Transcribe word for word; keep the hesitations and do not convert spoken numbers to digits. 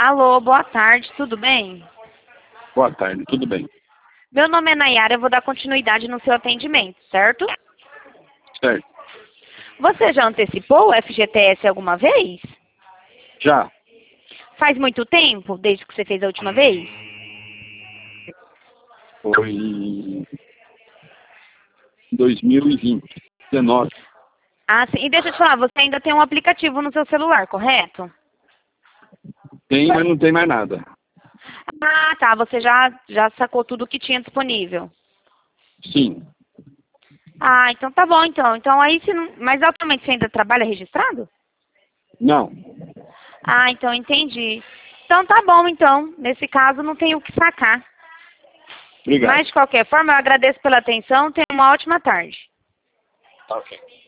Alô, boa tarde, tudo bem? Boa tarde, tudo bem? Meu nome é Nayara, eu vou dar continuidade no seu atendimento, certo? Certo. Você já antecipou o F G T S alguma vez? Já. Faz muito tempo, desde que você fez a última vez? Foi em dois mil e vinte, dezenove. Ah, sim. E deixa eu te falar, você ainda tem um aplicativo no seu celular, correto? Tem, mas não tem mais nada. Ah, tá. Você já, já sacou tudo que tinha disponível. Sim. Ah, então tá bom, então. Então aí, se não... Mas atualmente você ainda trabalha registrado? Não. Ah, então entendi. Então tá bom, então. Nesse caso, não tenho o que sacar. Obrigado. Mas, de qualquer forma, eu agradeço pela atenção. Tenha uma ótima tarde. Tá ok.